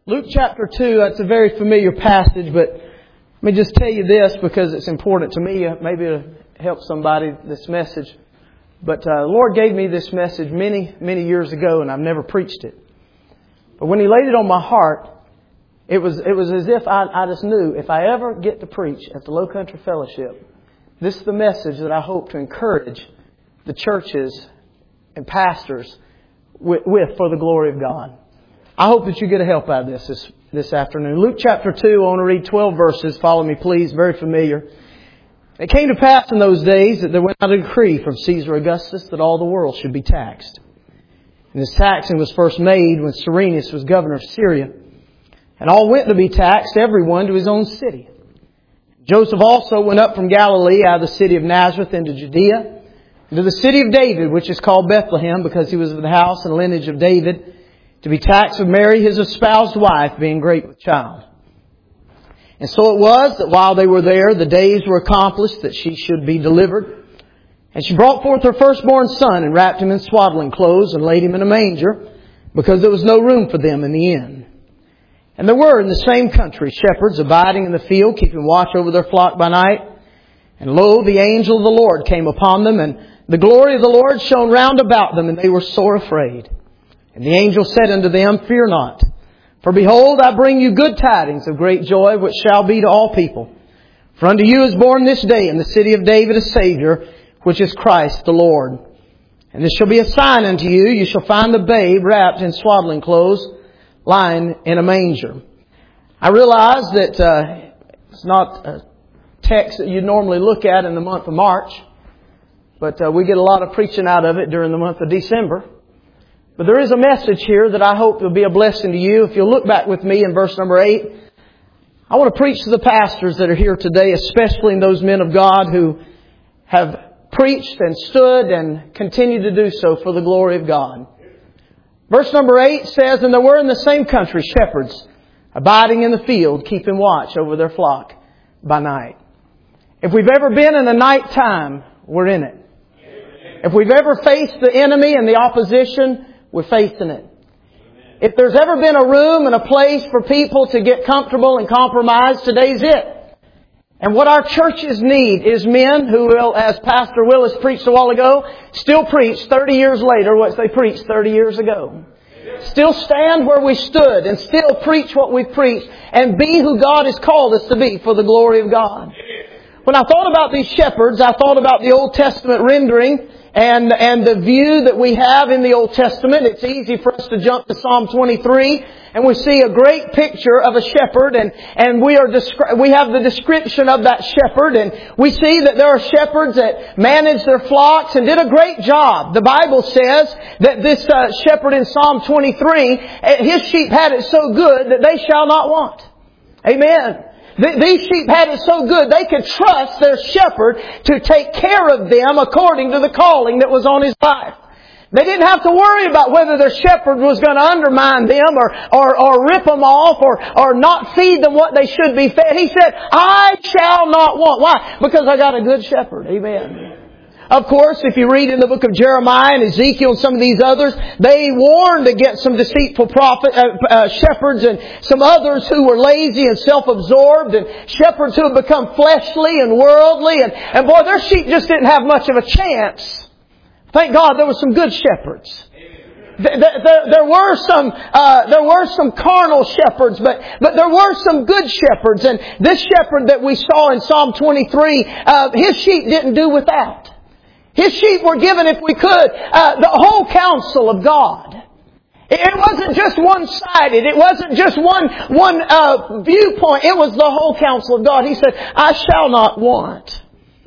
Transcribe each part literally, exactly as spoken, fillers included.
Luke chapter two, that's a very familiar passage, but let me just tell you this because it's important to me. Maybe it'll help somebody, this message. But uh, the Lord gave me this message many, many years ago, and I've never preached it. But when He laid it on my heart, it was it was as if I, I just knew if I ever get to preach at the Low Country Fellowship, this is the message that I hope to encourage the churches and pastors with, with for the glory of God. I hope that you get a help out of this, this this afternoon. Luke chapter two, I want to read twelve verses. Follow me, please. Very familiar. It came to pass in those days that there went out a decree from Caesar Augustus that all the world should be taxed. And this taxing was first made when Cyrenius was governor of Syria. And all went to be taxed, everyone to his own city. Joseph also went up from Galilee out of the city of Nazareth into Judea, into the city of David, which is called Bethlehem, because he was of the house and lineage of David, to be taxed with Mary, his espoused wife, being great with child. And so it was that while they were there, the days were accomplished that she should be delivered. And she brought forth her firstborn son and wrapped him in swaddling clothes and laid him in a manger, because there was no room for them in the inn. And there were in the same country shepherds abiding in the field, keeping watch over their flock by night. And lo, the angel of the Lord came upon them, and the glory of the Lord shone round about them, and they were sore afraid. And the angel said unto them, Fear not, for behold, I bring you good tidings of great joy, which shall be to all people. For unto you is born this day in the city of David a Saviour, which is Christ the Lord. And this shall be a sign unto you, you shall find the babe wrapped in swaddling clothes, lying in a manger. I realize that uh, it's not a text that you normally look at in the month of March, but uh, we get a lot of preaching out of it during the month of December. But there is a message here that I hope will be a blessing to you. If you'll look back with me in verse number eight, I want to preach to the pastors that are here today, especially those men of God who have preached and stood and continue to do so for the glory of God. Verse number eight says, And there were in the same country shepherds abiding in the field, keeping watch over their flock by night. If we've ever been in a night time, we're in it. If we've ever faced the enemy and the opposition, we're facing it. If there's ever been a room and a place for people to get comfortable and compromise, today's it. And what our churches need is men who will, as Pastor Willis preached a while ago, still preach thirty years later what they preached thirty years ago. Still stand where we stood and still preach what we preached and be who God has called us to be for the glory of God. When I thought about these shepherds, I thought about the Old Testament rendering and, and the view that we have in the Old Testament. It's easy for us to jump to Psalm twenty-three and we see a great picture of a shepherd and, and we are descri- we have the description of that shepherd, and we see that there are shepherds that manage their flocks and did a great job. The Bible says that this uh, shepherd in Psalm twenty-three, his sheep had it so good that they shall not want. Amen. These sheep had it so good they could trust their shepherd to take care of them according to the calling that was on his life. They didn't have to worry about whether their shepherd was going to undermine them or, or, or rip them off or, or not feed them what they should be fed. He said, I shall not want. Why? Because I got a good shepherd. Amen. Of course, if you read in the book of Jeremiah and Ezekiel and some of these others, they warned against some deceitful prophet, uh, uh, shepherds and some others who were lazy and self-absorbed, and shepherds who had become fleshly and worldly. And, and boy, their sheep just didn't have much of a chance. Thank God there were some good shepherds. There, there, there were some, uh, there were some carnal shepherds, but, but there were some good shepherds. And this shepherd that we saw in Psalm twenty-three, uh, his sheep didn't do without. His sheep were given, if we could, uh, the whole counsel of God. It wasn't just one-sided. It wasn't just one, one, uh, viewpoint. It was the whole counsel of God. He said, I shall not want.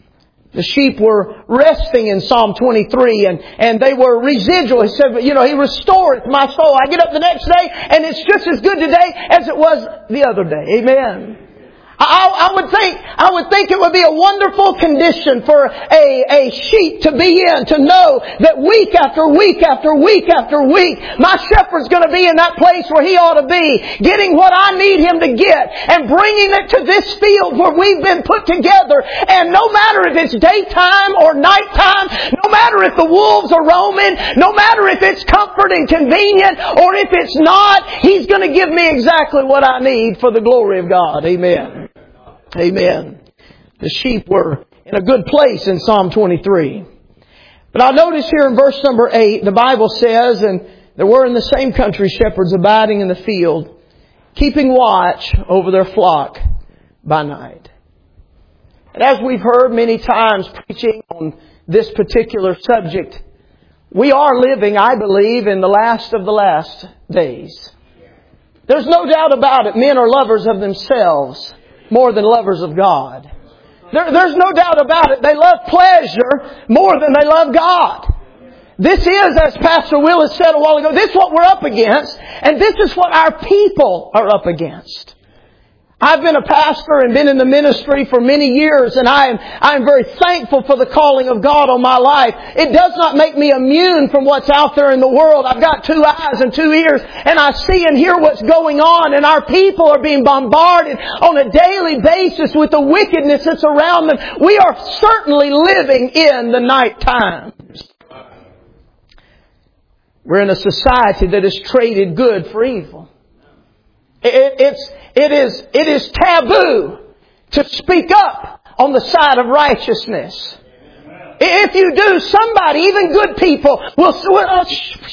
The sheep were resting in Psalm twenty-three, and, and they were residual. He said, you know, He restoreth my soul. I get up the next day and it's just as good today as it was the other day. Amen. I, I would think, I would think it would be a wonderful condition for a, a sheep to be in, to know that week after week after week after week, my shepherd's going to be in that place where he ought to be, getting what I need him to get, and bringing it to this field where we've been put together. And no matter if it's daytime or nighttime, no matter if the wolves are roaming, no matter if it's comfort and convenient or if it's not, he's going to give me exactly what I need for the glory of God. Amen. Amen. The sheep were in a good place in Psalm twenty-three. But I notice here in verse number eight, the Bible says, and there were in the same country shepherds abiding in the field, keeping watch over their flock by night. And as we've heard many times preaching on this particular subject, we are living, I believe, in the last of the last days. There's no doubt about it. Men are lovers of themselves more than lovers of God. There, there's no doubt about it. They love pleasure more than they love God. This is, as Pastor Willis said a while ago, this is what we're up against, and this is what our people are up against. I've been a pastor and been in the ministry for many years, and I am, I am very thankful for the calling of God on my life. It does not make me immune from what's out there in the world. I've got two eyes and two ears, and I see and hear what's going on, and our people are being bombarded on a daily basis with the wickedness that's around them. We are certainly living in the night times. We're in a society that has traded good for evil. It, it's, it is, it is taboo to speak up on the side of righteousness. If you do, somebody, even good people, will. will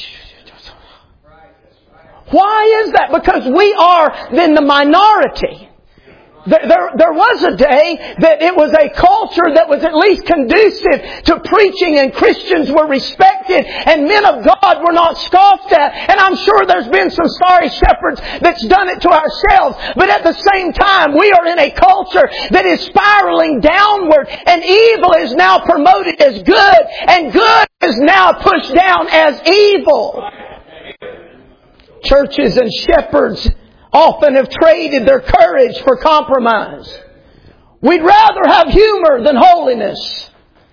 Why is that? Because we are then the minority. There, there, there was a day that it was a culture that was at least conducive to preaching, and Christians were respected and men of God were not scoffed at. And I'm sure there's been some sorry shepherds that's done it to ourselves. But at the same time, we are in a culture that is spiraling downward, and evil is now promoted as good, and good is now pushed down as evil. Churches and shepherds often have traded their courage for compromise. We'd rather have humor than holiness.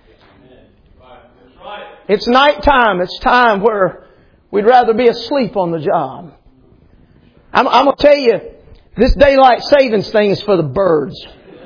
It's nighttime. It's time where we'd rather be asleep on the job. I'm, I'm going to tell you, this daylight savings thing is for the birds.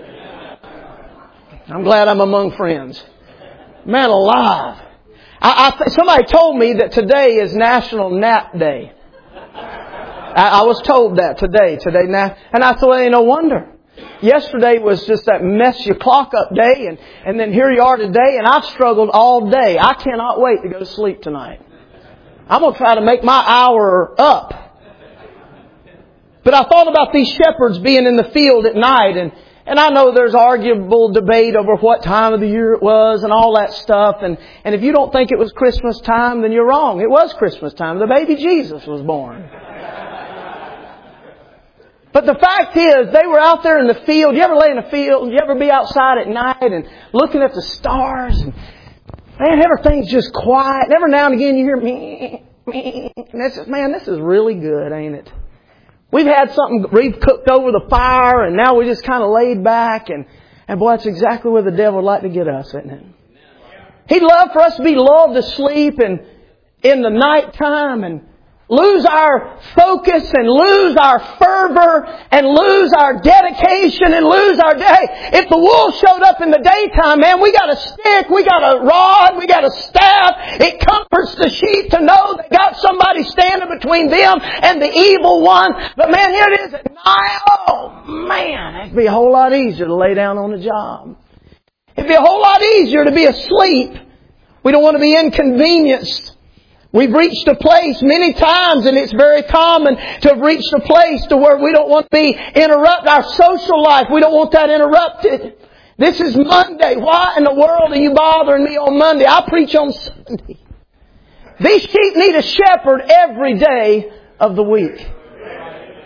I'm glad I'm among friends. Man alive. I, I, somebody told me that today is National Nap Day. I was told that today, today now, and I thought, ain't no wonder. Yesterday was just that mess your clock up day, and, and then here you are today, and I've struggled all day. I cannot wait to go to sleep tonight. I'm going to try to make my hour up. But I thought about these shepherds being in the field at night, and, and I know there's arguable debate over what time of the year it was and all that stuff, and, and if you don't think it was Christmas time, then you're wrong. It was Christmas time. The baby Jesus was born. But the fact is, they were out there in the field. You ever lay in a field? You ever be outside at night and looking at the stars? And man, everything's just quiet. And every now and again you hear me, me. And it's just, man, this is really good, ain't it? We've had something we've cooked over the fire, and now we just kind of laid back. And, and boy, that's exactly where the devil would like to get us, isn't it? He'd love for us to be lulled to sleep and in the nighttime and lose our focus and lose our fervor and lose our dedication and lose our day. If the wolves showed up in the daytime, man, we got a stick, we got a rod, we got a staff. It comforts the sheep to know they got somebody standing between them and the evil one. But man, here it is at night. Oh man, it'd be a whole lot easier to lay down on the job. It'd be a whole lot easier to be asleep. We don't want to be inconvenienced. We've reached a place many times, and it's very common to have reached a place to where we don't want to be interrupted. Our social life, we don't want that interrupted. This is Monday. Why in the world are you bothering me on Monday? I preach on Sunday. These sheep need a shepherd every day of the week.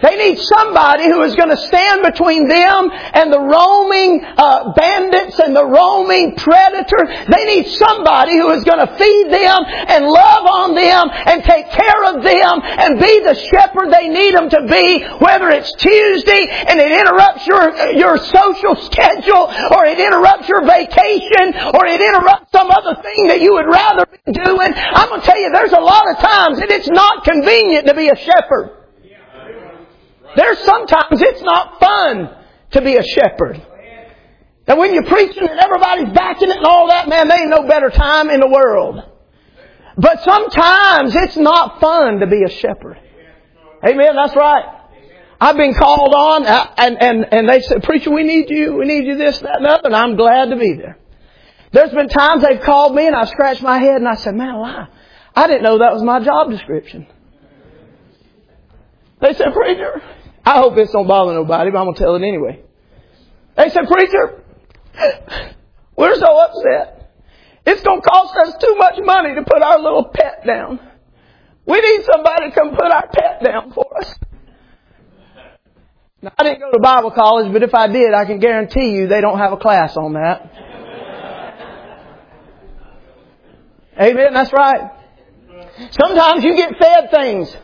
They need somebody who is going to stand between them and the roaming uh, bandits and the roaming predator. They need somebody who is going to feed them and love on them and take care of them and be the shepherd they need them to be, whether it's Tuesday and it interrupts your, your social schedule, or it interrupts your vacation, or it interrupts some other thing that you would rather be doing. I'm going to tell you, there's a lot of times that it's not convenient to be a shepherd. There's sometimes it's not fun to be a shepherd. And when you're preaching and everybody's backing it and all that, man, there ain't no better time in the world. But sometimes it's not fun to be a shepherd. Amen, that's right. I've been called on and, and, and they said, preacher, we need you, we need you this, that, and other, and I'm glad to be there. There's been times they've called me and I scratched my head and I said, man, why? I didn't know that was my job description. They said, preacher, I hope this don't bother nobody, but I'm going to tell it anyway. They said, preacher, we're so upset. It's going to cost us too much money to put our little pet down. We need somebody to come put our pet down for us. Now, I didn't go to Bible college, but if I did, I can guarantee you they don't have a class on that. Amen, that's right. Sometimes you get fed things.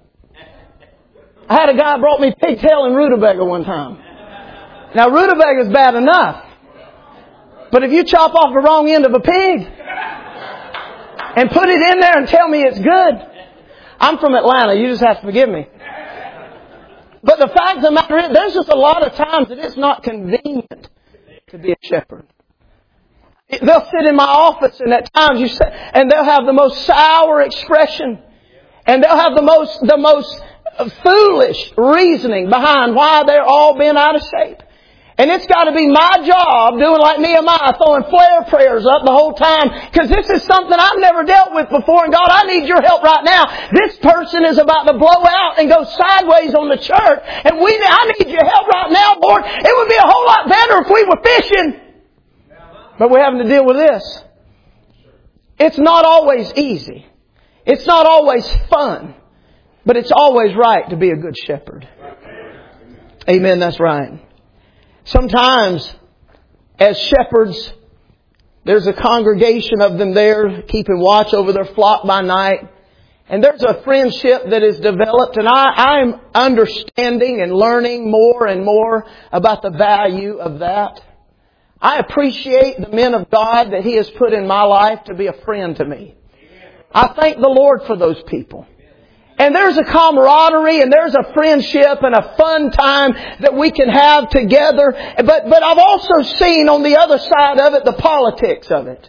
I had a guy brought me pigtail and rutabaga one time. Now, rutabaga is bad enough. But if you chop off the wrong end of a pig and put it in there and tell me it's good, I'm from Atlanta. You just have to forgive me. But the fact of the matter is, there's just a lot of times that it's not convenient to be a shepherd. They'll sit in my office and at times you say, and they'll have the most sour expression. And they'll have the most, the most foolish reasoning behind why they're all been out of shape. And it's got to be my job doing like Nehemiah, throwing flare prayers up the whole time, because this is something I've never dealt with before. And God, I need your help right now. This person is about to blow out and go sideways on the church. And we, I need your help right now, Lord. It would be a whole lot better if we were fishing. But we're having to deal with this. It's not always easy. It's not always fun. But it's always right to be a good shepherd. Amen, that's right. Sometimes, as shepherds, there's a congregation of them there keeping watch over their flock by night. And there's a friendship that is developed. And I, I'm understanding and learning more and more about the value of that. I appreciate the men of God that He has put in my life to be a friend to me. I thank the Lord for those people. And there's a camaraderie and there's a friendship and a fun time that we can have together. But, but I've also seen on the other side of it the politics of it.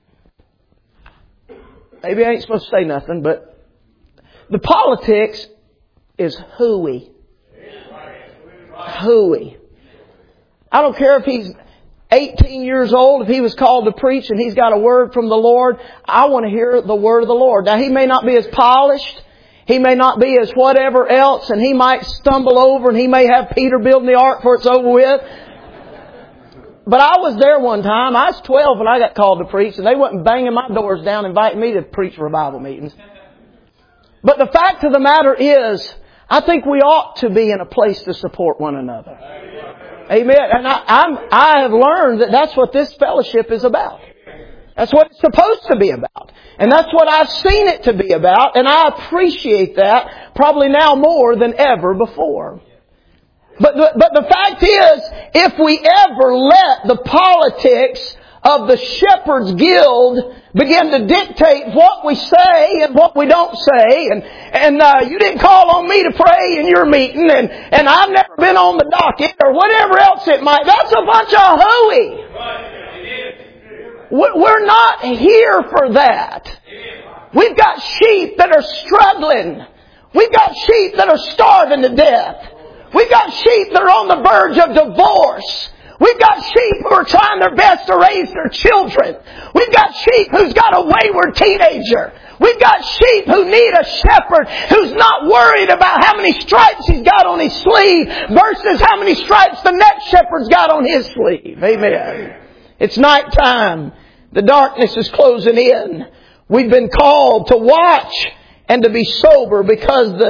Maybe I ain't supposed to say nothing, but the politics is hooey. Hooey. I don't care if he's eighteen years old, if he was called to preach and he's got a word from the Lord. I want to hear the word of the Lord. Now, he may not be as polished. He may not be as whatever else, and he might stumble over and he may have Peter building the ark before it's over with. But I was there one time. I was twelve when I got called to preach, and they wasn't banging my doors down inviting me to preach revival meetings. But the fact of the matter is, I think we ought to be in a place to support one another. Amen. And I, I'm, I have learned that that's what this fellowship is about. That's what it's supposed to be about. And that's what I've seen it to be about. And I appreciate that probably now more than ever before. But the, but the fact is, if we ever let the politics of the Shepherd's Guild begin to dictate what we say and what we don't say, and and uh, you didn't call on me to pray in your meeting, and, and I've never been on the docket, or whatever else it might, that's a bunch of hooey. We're not here for that. We've got sheep that are struggling. We've got sheep that are starving to death. We've got sheep that are on the verge of divorce. We've got sheep who are trying their best to raise their children. We've got sheep who's got a wayward teenager. We've got sheep who need a shepherd who's not worried about how many stripes he's got on his sleeve versus how many stripes the next shepherd's got on his sleeve. Amen. It's nighttime. The darkness is closing in. We've been called to watch and to be sober because the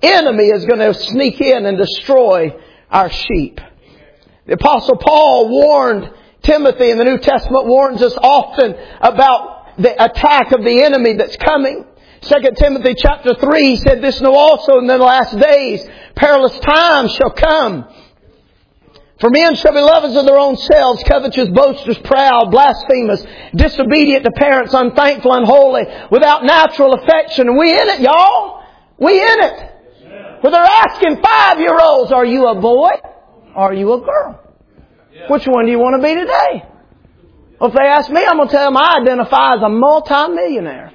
enemy is going to sneak in and destroy our sheep. The Apostle Paul warned Timothy in the New Testament, warns us often about the attack of the enemy that's coming. Second Timothy chapter three, he said this, know also in the last days, perilous times shall come. For men shall be lovers of their own selves, covetous, boasters, proud, blasphemous, disobedient to parents, unthankful, unholy, without natural affection. And we in it, y'all. We in it. Where they're asking five-year-olds, are you a boy? Or are you a girl? Which one do you want to be today? Well, if they ask me, I'm going to tell them I identify as a multi-millionaire.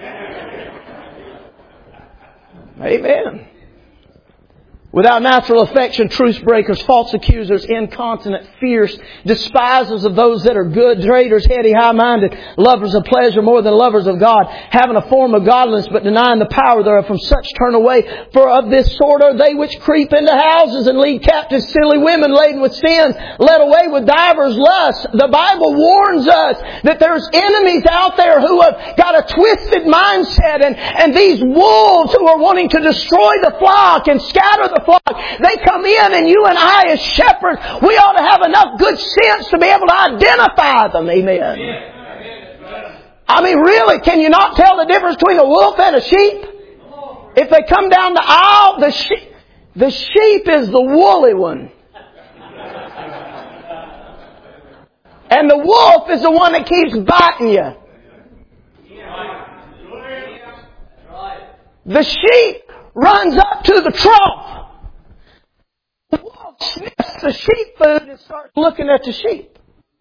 Amen. Without natural affection, truce breakers, false accusers, incontinent, fierce, despisers of those that are good, traitors, heady, high-minded, lovers of pleasure more than lovers of God, having a form of godliness but denying the power thereof. From such turn away. For of this sort are they which creep into houses and lead captive silly women laden with sins, led away with divers lusts. The Bible warns us that there's enemies out there who have got a twisted mindset, and, and these wolves who are wanting to destroy the flock and scatter the flock, they come in, and you and I as shepherds, we ought to have enough good sense to be able to identify them. Amen. I mean, really, can you not tell the difference between a wolf and a sheep? If they come down the aisle, the sheep, the sheep is the woolly one. And the wolf is the one that keeps biting you. The sheep runs up to the trough. The wolf sniffs the sheep food and starts looking at the sheep.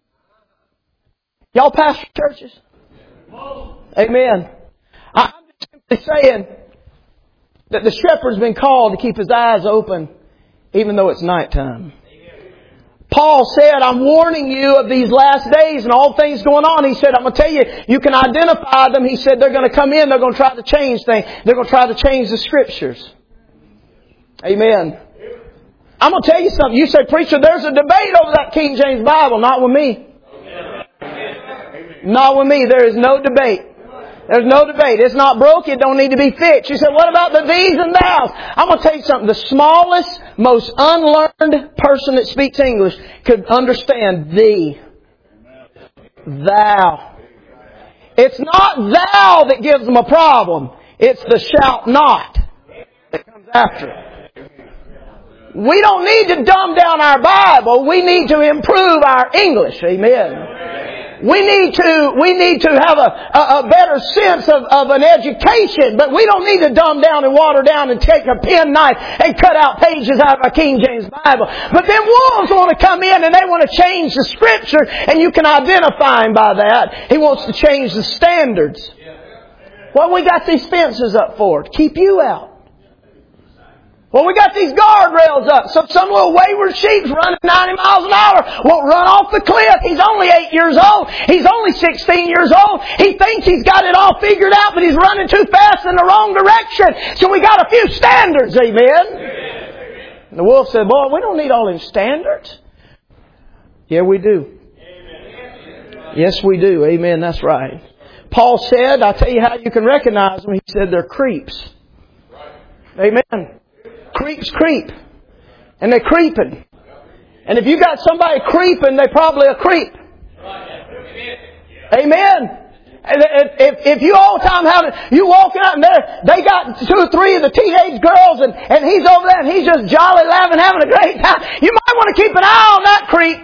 Y'all pastor churches? Amen. I'm just simply saying that the shepherd's been called to keep his eyes open even though it's nighttime. Paul said, I'm warning you of these last days and all things going on. He said, I'm going to tell you, you can identify them. He said, they're going to come in, they're going to try to change things. They're going to try to change the Scriptures. Amen. I'm going to tell you something. You say, preacher, there's a debate over that King James Bible. Not with me. Not with me. There is no debate. There's no debate. It's not broke. It don't need to be fixed. You said, what about the these and thous? I'm going to tell you something. The smallest, most unlearned person that speaks English could understand thee. Thou. It's not thou that gives them a problem. It's the shalt not that comes after it. We don't need to dumb down our Bible. We need to improve our English. Amen. We need to, we need to have a, a, a better sense of, of an education, but we don't need to dumb down and water down and take a penknife and cut out pages out of a King James Bible. But then wolves want to come in and they want to change the Scripture, and you can identify him by that. He wants to change the standards. What we got these fences up for? To keep you out. Well, we got these guardrails up, so some little wayward sheep's running ninety miles an hour won't run off the cliff. He's only eight years old. He's only sixteen years old. He thinks he's got it all figured out, but he's running too fast in the wrong direction. So we got a few standards, amen? And the wolf said, boy, we don't need all them standards. Yeah, we do. Yes, we do. Amen, that's right. Paul said, I'll tell you how you can recognize them. He said they're creeps. Amen. Creeps creep. And they're creeping. And if you got somebody creeping, they're probably a creep. Amen. If, if you all the time have you walking out and there, they got two or three of the teenage girls and, and he's over there and he's just jolly laughing, having a great time. You might want to keep an eye on that creep.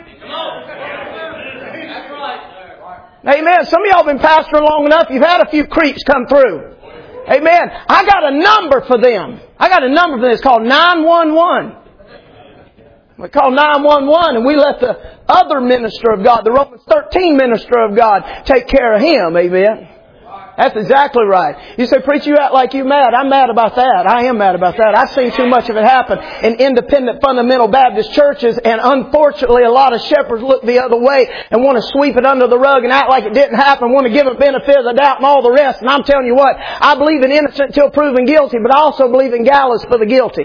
Amen. Some of y'all been pastoring long enough. You've had a few creeps come through. Amen. I got a number for them. I got a number for them. It's called nine one one. We call nine one one and we let the other minister of God, the Romans thirteen minister of God, take care of him. Amen. That's exactly right. You say, preacher, you act like you mad. I'm mad about that. I am mad about that. I've seen too much of it happen in independent fundamental Baptist churches, and unfortunately a lot of shepherds look the other way and want to sweep it under the rug and act like it didn't happen, want to give a benefit of the doubt and all the rest. And I'm telling you what, I believe in innocent until proven guilty, but I also believe in gallows for the guilty.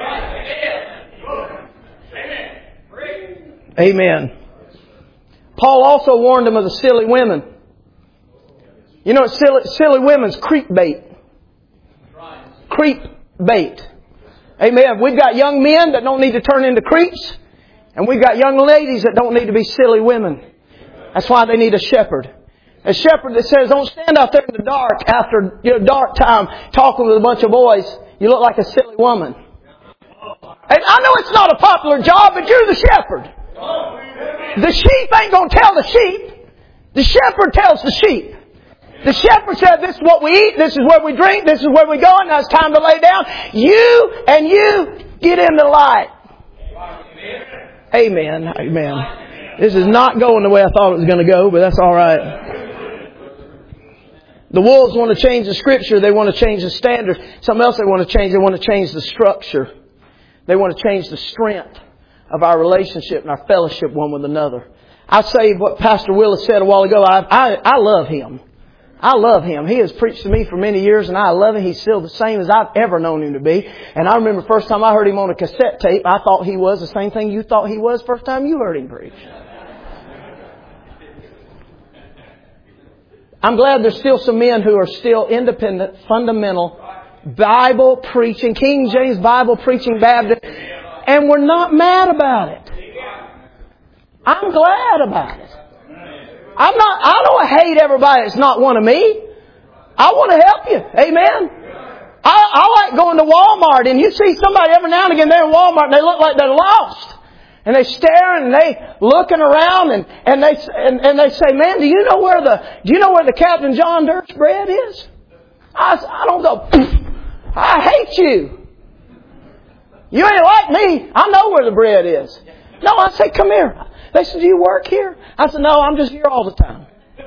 Amen. Paul also warned them of the silly women. You know, silly, silly women's creep bait. Creep bait. Amen. We've got young men that don't need to turn into creeps. And we've got young ladies that don't need to be silly women. That's why they need a shepherd. A shepherd that says, don't stand out there in the dark after you know, dark time talking with a bunch of boys. You look like a silly woman. And I know it's not a popular job, but you're the shepherd. The sheep ain't going to tell the sheep. The shepherd tells the sheep. The shepherd said, this is what we eat, this is where we drink, this is where we go, and now it's time to lay down. You and you get in the light. Amen. Amen. This is not going the way I thought it was going to go, but that's all right. The wolves want to change the Scripture. They want to change the standards. Something else they want to change. They want to change the structure. They want to change the strength of our relationship and our fellowship one with another. I say what Pastor Willis said a while ago. I, I, I love him. I love him. He has preached to me for many years and I love him. He's still the same as I've ever known him to be. And I remember the first time I heard him on a cassette tape, I thought he was the same thing you thought he was first time you heard him preach. I'm glad there's still some men who are still independent, fundamental, Bible preaching, King James Bible preaching Baptist, and we're not mad about it. I'm glad about it. I'm not, I don't hate everybody that's not one of me. I want to help you. Amen. I, I like going to Walmart and you see somebody every now and again there in Walmart and they look like they're lost. And they staring and they looking around and, and they and, and they say, man, do you know where the do you know where the Captain John Dirk's bread is? I, I don't go, I hate you. You ain't like me. I know where the bread is. No, I say, come here. They said, do you work here? I said, no, I'm just here all the time.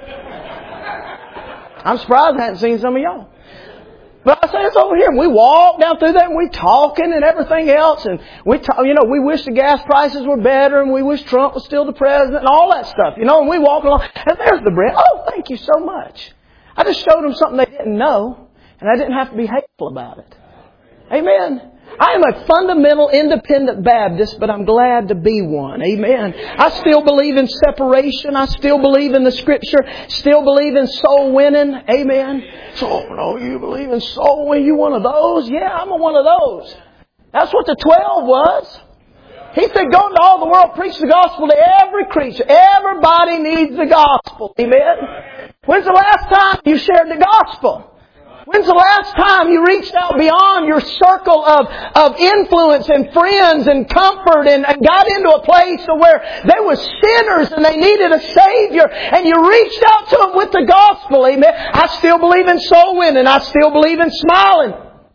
I'm surprised I hadn't seen some of y'all. But I say, it's over here. And we walk down through there and we talking and everything else. And we talk, you know, we wish the gas prices were better and we wish Trump was still the president and all that stuff. You know, and we walk along and there's the bread. Oh, thank you so much. I just showed them something they didn't know and I didn't have to be hateful about it. Amen. I am a fundamental independent Baptist, but I'm glad to be one. Amen. I still believe in separation. I still believe in the Scripture. Still believe in soul winning. Amen. So, no, you believe in soul winning? You one of those? Yeah, I'm one of those. That's what the twelve was. He said, go into all the world, preach the gospel to every creature. Everybody needs the gospel. Amen. When's the last time you shared the gospel? When's the last time you reached out beyond your circle of, of influence and friends and comfort and, and got into a place where they were sinners and they needed a Savior and you reached out to them with the gospel? Amen. I still believe in soul winning. I still believe in smiling.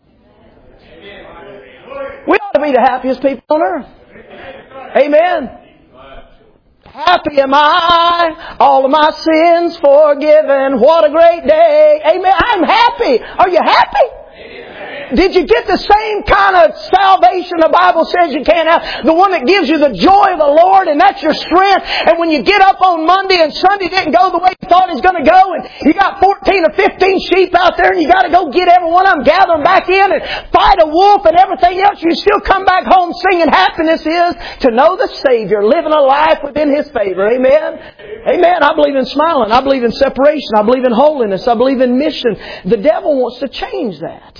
We ought to be the happiest people on earth. Amen. Happy am I, all of my sins forgiven. What a great day. Amen. I'm happy. Are you happy? Did you get the same kind of salvation the Bible says you can have? The one that gives you the joy of the Lord and that's your strength. And when you get up on Monday and Sunday didn't go the way you thought it was going to go and you got fourteen or fifteen sheep out there and you got to go get every one of them, gather them back in and fight a wolf and everything else, you still come back home singing. Happiness is to know the Savior, living a life within His favor. Amen. Amen. I believe in smiling. I believe in separation. I believe in holiness. I believe in mission. The devil wants to change that.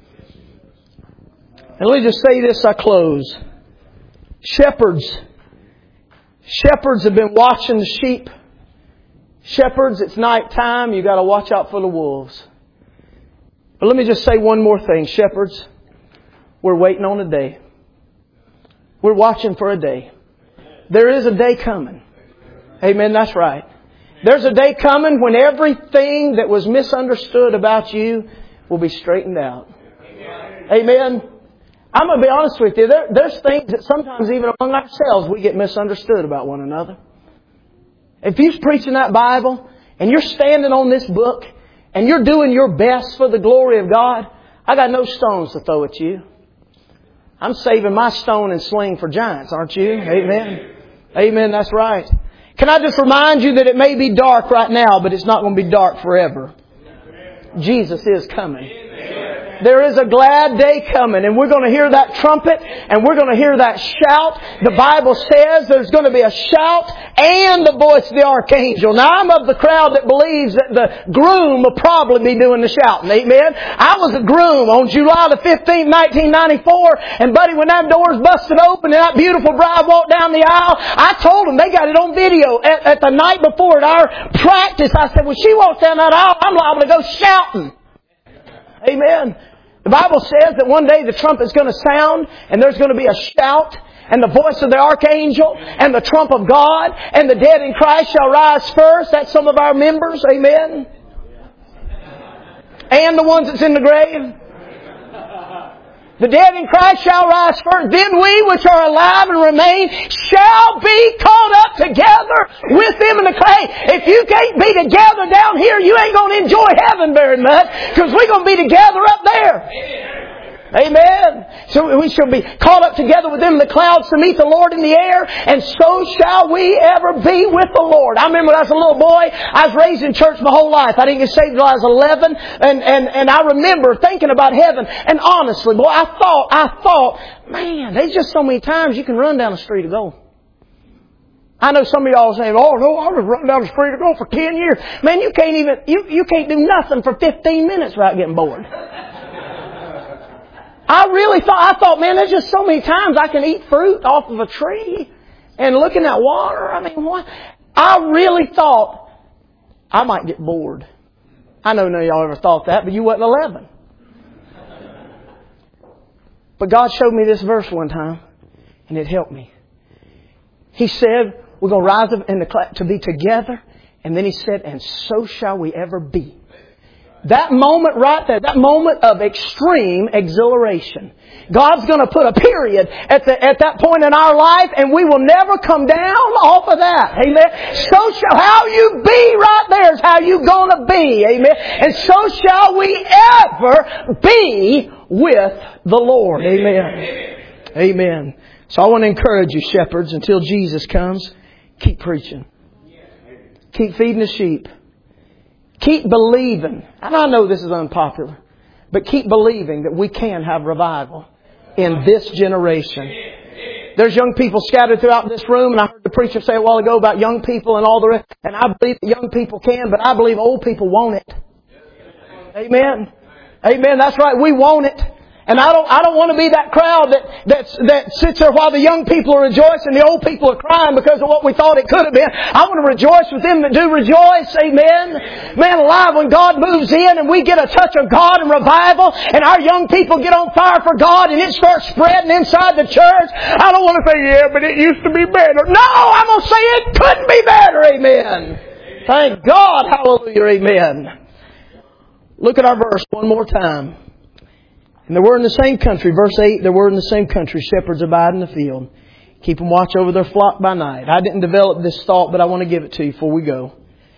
And let me just say this, I close. Shepherds. Shepherds have been watching the sheep. Shepherds, it's night time. You've got to watch out for the wolves. But let me just say one more thing. Shepherds, we're waiting on a day. We're watching for a day. There is a day coming. Amen, that's right. There's a day coming when everything that was misunderstood about you will be straightened out. Amen. I'm going to be honest with you. There, there's things that sometimes even among ourselves we get misunderstood about one another. If you're preaching that Bible and you're standing on this book and you're doing your best for the glory of God, I got no stones to throw at you. I'm saving my stone and sling for giants, aren't you? Amen. Amen. That's right. Can I just remind you that it may be dark right now, but it's not going to be dark forever. Jesus is coming. There is a glad day coming, and we're going to hear that trumpet, and we're going to hear that shout. The Bible says there's going to be a shout and the voice of the archangel. Now, I'm of the crowd that believes that the groom will probably be doing the shouting. Amen? I was a groom on July the fifteenth, nineteen ninety-four, and buddy, when that doors busted open and that beautiful bride walked down the aisle, I told them, they got it on video. At, at the night before at our practice, I said, when she walks down that aisle, I'm liable to go shouting. Amen. The Bible says that one day the trumpet's going to sound and there's going to be a shout and the voice of the archangel and the trump of God, and the dead in Christ shall rise first. That's some of our members. Amen. And the ones that's in the grave. The dead in Christ shall rise first. Then we which are alive and remain shall be caught up together with them in the clay. If you can't be together down here, you ain't going to enjoy heaven very much, because we're going to be together up there. Amen. So we shall be caught up together with them in the clouds to meet the Lord in the air, and so shall we ever be with the Lord. I remember when I was a little boy, I was raised in church my whole life. I didn't get saved until I was eleven, and, and, and I remember thinking about heaven. And honestly, boy, I thought, I thought, man, there's just so many times you can run down the street and go. I know some of y'all are saying, oh no, I was running down the street and go for ten years. Man, you can't even, you, you can't do nothing for fifteen minutes without getting bored. I really thought, I thought, man, there's just so many times I can eat fruit off of a tree and look in that water. I mean, what? I really thought I might get bored. I know none of y'all ever thought that, but you wasn't eleven. But God showed me this verse one time, and it helped me. He said, we're going to rise up in the cloud to be together. And then He said, and so shall we ever be. That moment right there, that moment of extreme exhilaration. God's going to put a period at the, at that point in our life, and we will never come down off of that. Amen. So shall, how you be right there is how you going to be. Amen. And so shall we ever be with the Lord. Amen. Amen. So I want to encourage you, shepherds, until Jesus comes, keep preaching. Keep feeding the sheep. Keep believing. And I know this is unpopular, but keep believing that we can have revival in this generation. There's young people scattered throughout this room, and I heard the preacher say a while ago about young people and all the rest. And I believe that young people can, but I believe old people want it. Amen. Amen. That's right. We want it. And I don't, I don't want to be that crowd that, that, that sits there while the young people are rejoicing, the old people are crying because of what we thought it could have been. I want to rejoice with them that do rejoice. Amen. Man alive, when God moves in and we get a touch of God and revival, and our young people get on fire for God and it starts spreading inside the church, I don't want to say, yeah, but it used to be better. No, I'm going to say it couldn't be better. Amen. Thank God. Hallelujah. Amen. Look at our verse one more time. And they were in the same country. Verse eight, they were in the same country. Shepherds abide in the field. Keep them watch over their flock by night. I didn't develop this thought, but I want to give it to you before we go.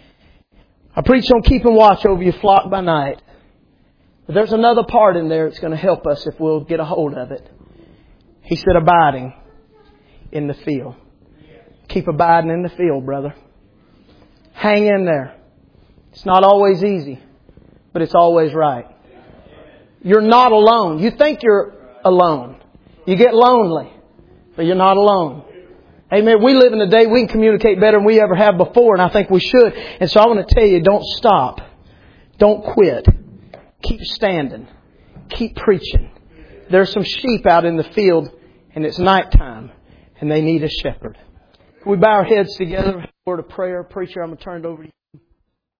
I preached on keeping watch over your flock by night. But there's another part in there that's going to help us if we'll get a hold of it. He said abiding in the field. Keep abiding in the field, brother. Hang in there. It's not always easy, but it's always right. You're not alone. You think you're alone. You get lonely, but you're not alone. Amen. We live in a day we can communicate better than we ever have before, and I think we should. And so I want to tell you, don't stop. Don't quit. Keep standing. Keep preaching. There's some sheep out in the field, and it's nighttime, and they need a shepherd. We bow our heads together. Word of prayer. Preacher, I'm going to turn it over to you.